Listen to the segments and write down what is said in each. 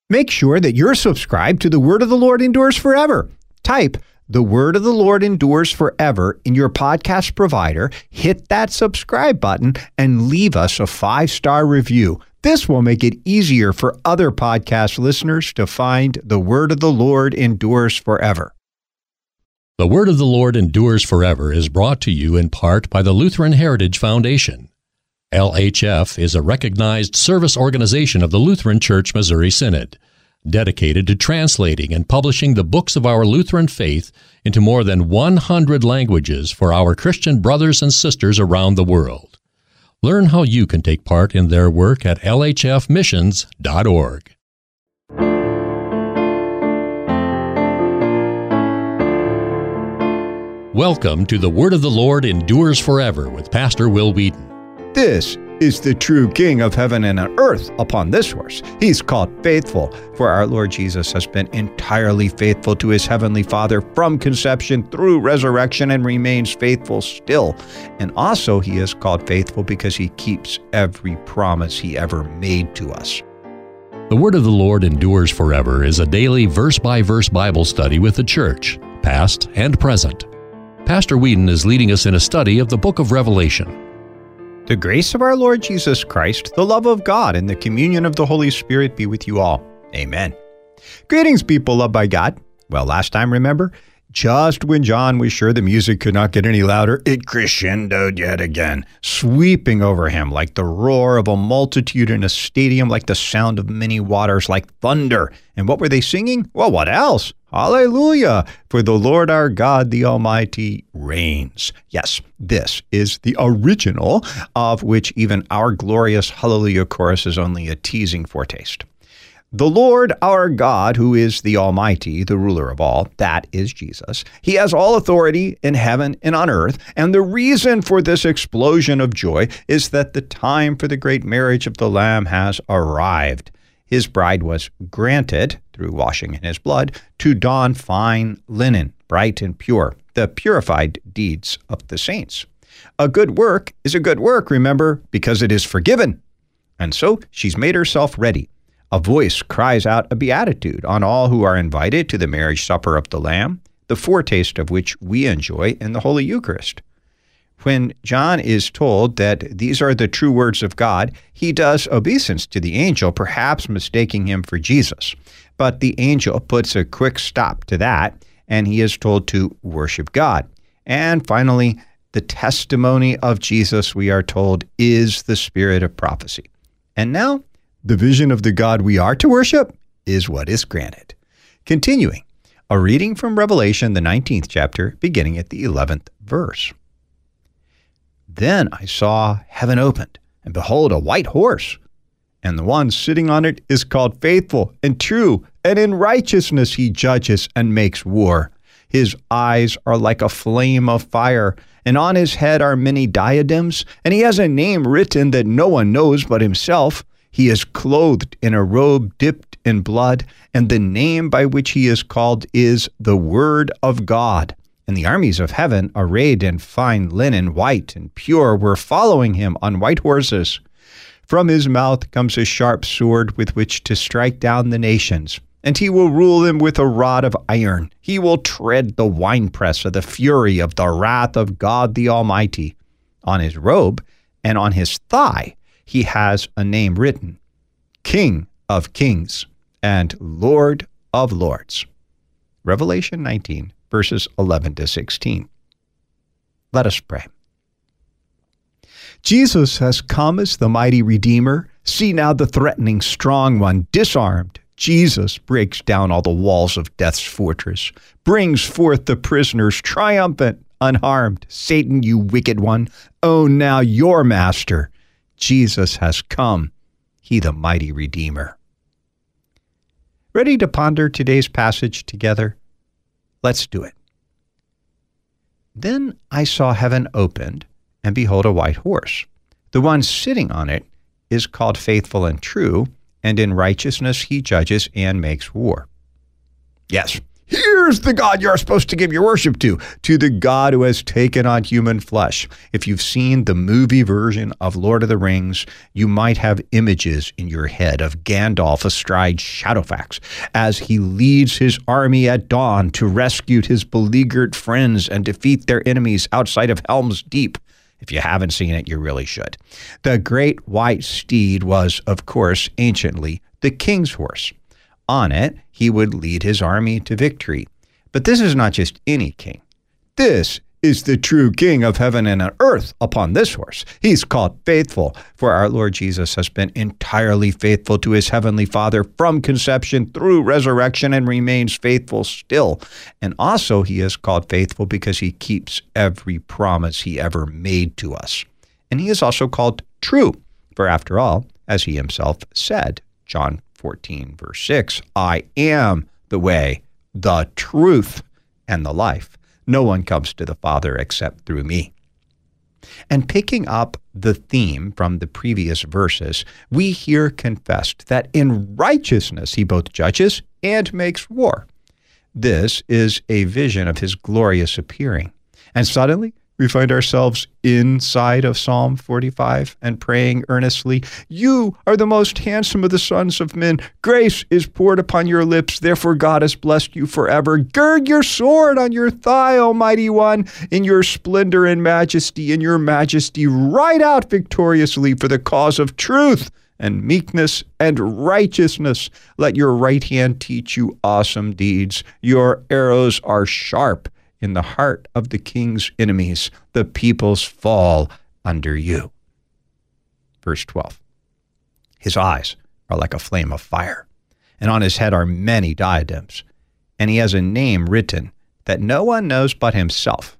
Make sure that you're subscribed to The Word of the Lord Endures Forever. Type The Word of the Lord Endures Forever in your podcast provider, hit that subscribe button, and leave us a 5-star review. This will make it easier for other podcast listeners to find The Word of the Lord Endures Forever. The Word of the Lord Endures Forever is brought to you in part by the Lutheran Heritage Foundation. LHF is a recognized service organization of the Lutheran Church Missouri Synod, dedicated to translating and publishing the books of our Lutheran faith into more than 100 languages for our Christian brothers and sisters around the world. Learn how you can take part in their work at lhfmissions.org. Welcome to The Word of the Lord Endures Forever with Pastor Will Wheaton. This is the true King of heaven and earth upon this horse. He's called Faithful, for our Lord Jesus has been entirely faithful to his heavenly Father from conception through resurrection and remains faithful still. And also he is called Faithful because he keeps every promise he ever made to us. The Word of the Lord Endures Forever is a daily verse-by-verse Bible study with the church, past and present. Pastor Wheaton is leading us in a study of the book of Revelation. The grace of our Lord Jesus Christ, the love of God, and the communion of the Holy Spirit be with you all. Amen. Greetings, people loved by God. Well, last time, remember? Just when John was sure the music could not get any louder, it crescendoed yet again, sweeping over him like the roar of a multitude in a stadium, like the sound of many waters, like thunder. And what were they singing? Well, what else? Hallelujah! For the Lord our God, the Almighty, reigns. Yes, this is the original, of which even our glorious Hallelujah chorus is only a teasing foretaste. The Lord our God, who is the Almighty, the ruler of all, that is Jesus. He has all authority in heaven and on earth, and the reason for this explosion of joy is that the time for the great marriage of the Lamb has arrived. His bride was granted, through washing in his blood, to don fine linen, bright and pure, the purified deeds of the saints. A good work is a good work, remember, because it is forgiven. And so she's made herself ready. A voice cries out a beatitude on all who are invited to the marriage supper of the Lamb, the foretaste of which we enjoy in the Holy Eucharist. When John is told that these are the true words of God, he does obeisance to the angel, perhaps mistaking him for Jesus. But the angel puts a quick stop to that, and he is told to worship God. And finally, the testimony of Jesus, we are told, is the spirit of prophecy. And now, the vision of the God we are to worship is what is granted. Continuing, a reading from Revelation, the 19th chapter, beginning at the 11th verse. Then I saw heaven opened, and behold, a white horse. And the one sitting on it is called Faithful and True, and in righteousness he judges and makes war. His eyes are like a flame of fire, and on his head are many diadems, and he has a name written that no one knows but himself. He is clothed in a robe dipped in blood, and the name by which he is called is the Word of God. And the armies of heaven, arrayed in fine linen, white and pure, were following him on white horses. From his mouth comes a sharp sword with which to strike down the nations, and he will rule them with a rod of iron. He will tread the winepress of the fury of the wrath of God the Almighty. On his robe and on his thigh he has a name written, King of Kings and Lord of Lords. Revelation 19, verses 11 to 16. Let us pray. Jesus has come as the mighty Redeemer. See now the threatening strong one disarmed. Jesus breaks down all the walls of death's fortress, brings forth the prisoners triumphant, unharmed. Satan, you wicked one, own now your master. Jesus has come, he the mighty Redeemer. Ready to ponder today's passage together? Let's do it. Then I saw heaven opened, and behold, a white horse. The one sitting on it is called Faithful and True, and in righteousness he judges and makes war. Yes, Here's the God you're supposed to give your worship to the God who has taken on human flesh. If you've seen the movie version of Lord of the Rings, you might have images in your head of Gandalf astride Shadowfax as he leads his army at dawn to rescue his beleaguered friends and defeat their enemies outside of Helm's Deep. If you haven't seen it, you really should. The great white steed was, of course, anciently the king's horse. On it, he would lead his army to victory. But this is not just any king. This is the true King of heaven and earth upon this horse. He's called Faithful, for our Lord Jesus has been entirely faithful to his heavenly Father from conception through resurrection and remains faithful still. And also he is called Faithful because he keeps every promise he ever made to us. And he is also called True, for after all, as he himself said, John 14, verse 6, I am the way, the truth, and the life. No one comes to the Father except through me. And picking up the theme from the previous verses, we hear confessed that in righteousness he both judges and makes war. This is a vision of his glorious appearing. And suddenly, we find ourselves inside of Psalm 45 and praying earnestly, You are the most handsome of the sons of men. Grace is poured upon your lips. Therefore God has blessed you forever. Gird your sword on your thigh, Almighty One. In your splendor and majesty, in your majesty, ride out victoriously for the cause of truth and meekness and righteousness. Let your right hand teach you awesome deeds. Your arrows are sharp. In the heart of the king's enemies, the peoples fall under you. Verse 12. His eyes are like a flame of fire, and on his head are many diadems, and he has a name written that no one knows but himself.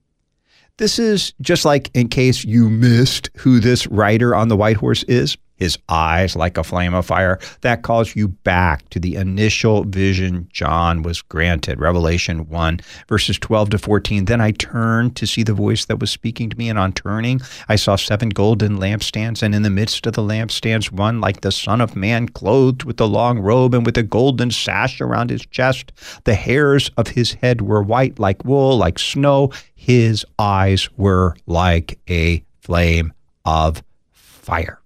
This is just like in case you missed who this rider on the white horse is. His eyes like a flame of fire. That calls you back to the initial vision John was granted. Revelation 1, verses 12 to 14. Then I turned to see the voice that was speaking to me, and on turning, I saw 7 golden lampstands, and in the midst of the lampstands, one like the Son of Man, clothed with a long robe and with a golden sash around his chest. The hairs of his head were white like wool, like snow. His eyes were like a flame of fire.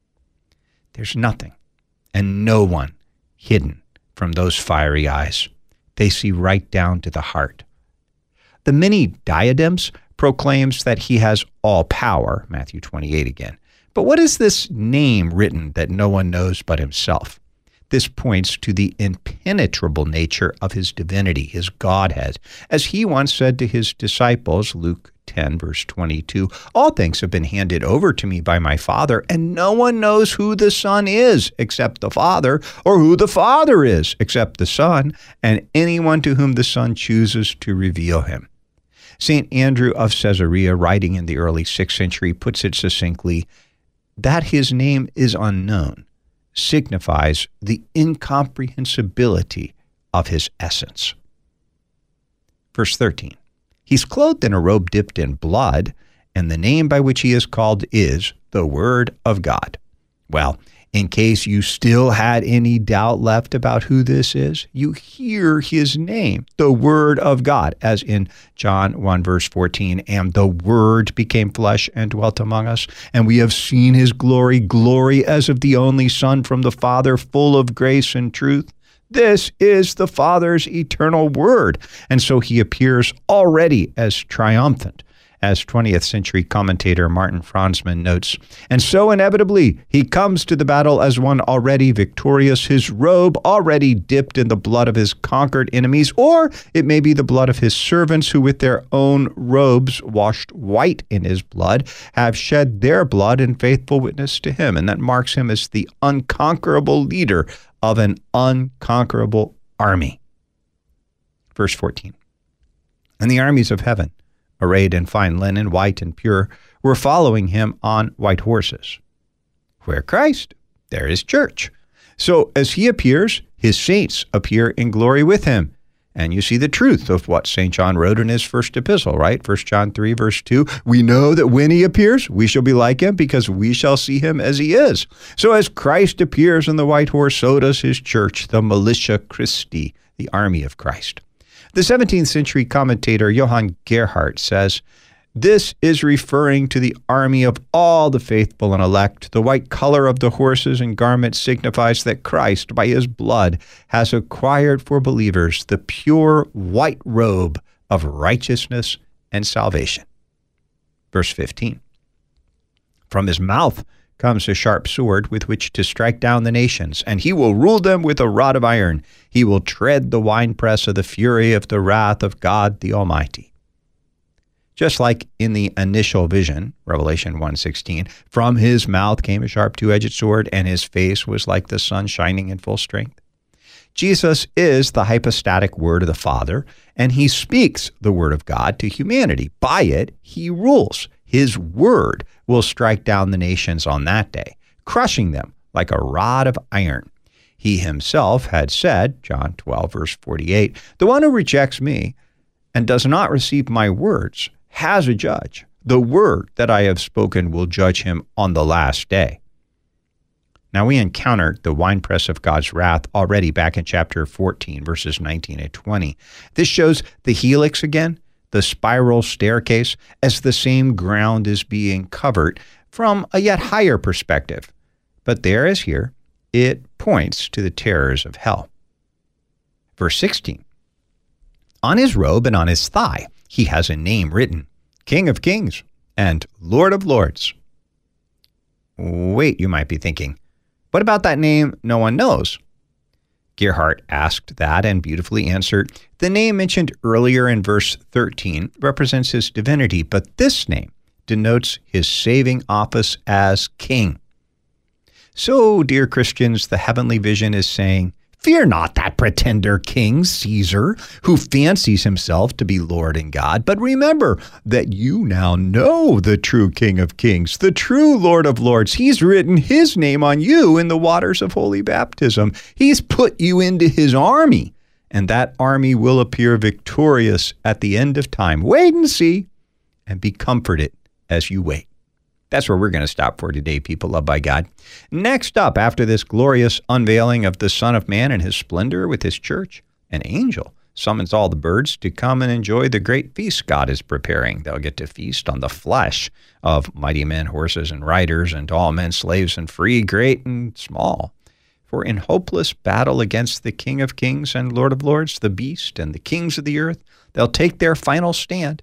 There's nothing and no one hidden from those fiery eyes. They see right down to the heart. The many diadems proclaims that he has all power, Matthew 28 again. But what is this name written that no one knows but himself? This points to the impenetrable nature of his divinity, his Godhead. As he once said to his disciples, Luke 10, verse 22, all things have been handed over to me by my Father, and no one knows who the Son is except the Father, or who the Father is except the Son, and anyone to whom the Son chooses to reveal him. St. Andrew of Caesarea, writing in the early 6th century, puts it succinctly, that his name is unknown signifies the incomprehensibility of his essence. Verse 13, he's clothed in a robe dipped in blood, and the name by which he is called is the Word of God. Well, in case you still had any doubt left about who this is, you hear his name, the Word of God, as in John 1, verse 14, and the Word became flesh and dwelt among us, and we have seen his glory, glory as of the only Son from the Father, full of grace and truth. This is the Father's eternal Word, and so he appears already as triumphant. As 20th century commentator Martin Franzmann notes, and so inevitably he comes to the battle as one already victorious, his robe already dipped in the blood of his conquered enemies, or it may be the blood of his servants who with their own robes washed white in his blood have shed their blood in faithful witness to him. And that marks him as the unconquerable leader of an unconquerable army. Verse 14, and the armies of heaven, arrayed in fine linen, white and pure, were following him on white horses. Where Christ, there is church. So as he appears, his saints appear in glory with him. And you see the truth of what St. John wrote in his first epistle, right? 1 John 3, verse 2, we know that when he appears, we shall be like him because we shall see him as he is. So as Christ appears on the white horse, so does his church, the militia Christi, the army of Christ. The 17th century commentator Johann Gerhardt says, "This is referring to the army of all the faithful and elect. The white color of the horses and garments signifies that Christ, by his blood, has acquired for believers the pure white robe of righteousness and salvation." Verse 15, "From his mouth comes a sharp sword with which to strike down the nations, and he will rule them with a rod of iron. He will tread the winepress of the fury of the wrath of God the Almighty." Just like in the initial vision, Revelation 1:16, "From his mouth came a sharp two-edged sword, and his face was like the sun shining in full strength." Jesus is the hypostatic Word of the Father, and he speaks the Word of God to humanity. By it, he rules. His word will strike down the nations on that day, crushing them like a rod of iron. He himself had said, John 12, verse 48, "The one who rejects me and does not receive my words has a judge. The word that I have spoken will judge him on the last day." Now, we encountered the winepress of God's wrath already back in chapter 14, verses 19 and 20. This shows the helix again, the spiral staircase, as the same ground is being covered from a yet higher perspective. But there as here, it points to the terrors of hell. Verse 16, "On his robe and on his thigh he has a name written, King of Kings and Lord of Lords." Wait, you might be thinking, what about that name no one knows? Gerhardt asked that and beautifully answered, "The name mentioned earlier in verse 13 represents his divinity, but this name denotes his saving office as king." So, dear Christians, the heavenly vision is saying, fear not that pretender king, Caesar, who fancies himself to be Lord and God, but remember that you now know the true King of Kings, the true Lord of Lords. He's written his name on you in the waters of holy baptism. He's put you into his army, and that army will appear victorious at the end of time. Wait and see, and be comforted as you wait. That's where we're going to stop for today, people loved by God. Next up, after this glorious unveiling of the Son of Man and his splendor with his church, an angel summons all the birds to come and enjoy the great feast God is preparing. They'll get to feast on the flesh of mighty men, horses, and riders, and all men, slaves, and free, great and small. For in hopeless battle against the King of Kings and Lord of Lords, the beast and the kings of the earth, they'll take their final stand,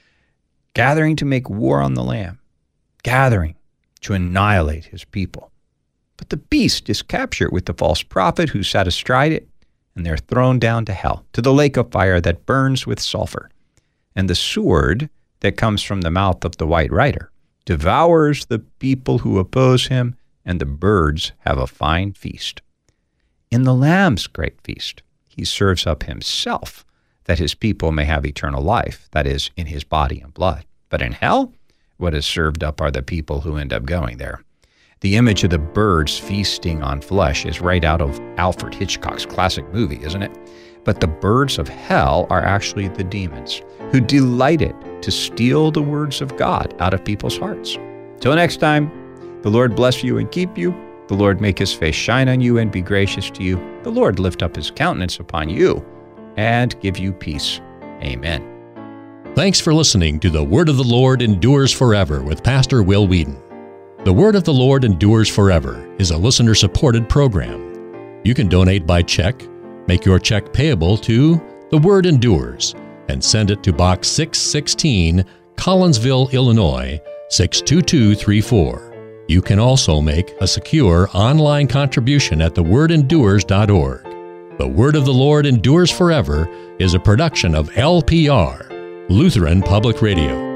gathering to make war on the Lamb, gathering to annihilate his people. But the beast is captured with the false prophet who sat astride it, and they're thrown down to hell, to the lake of fire that burns with sulfur. And the sword that comes from the mouth of the white rider devours the people who oppose him, and the birds have a fine feast. In the Lamb's great feast, he serves up himself, that his people may have eternal life, that is, in his body and blood. But in hell, what is served up are the people who end up going there. The image of the birds feasting on flesh is right out of Alfred Hitchcock's classic movie, isn't it? But the birds of hell are actually the demons who delighted to steal the words of God out of people's hearts. Till next time, the Lord bless you and keep you. The Lord make his face shine on you and be gracious to you. The Lord lift up his countenance upon you and give you peace. Amen. Thanks for listening to The Word of the Lord Endures Forever with Pastor Will Whedon. The Word of the Lord Endures Forever is a listener-supported program. You can donate by check, make your check payable to The Word Endures, and send it to Box 616, Collinsville, Illinois, 62234. You can also make a secure online contribution at thewordendures.org. The Word of the Lord Endures Forever is a production of LPR, Lutheran Public Radio.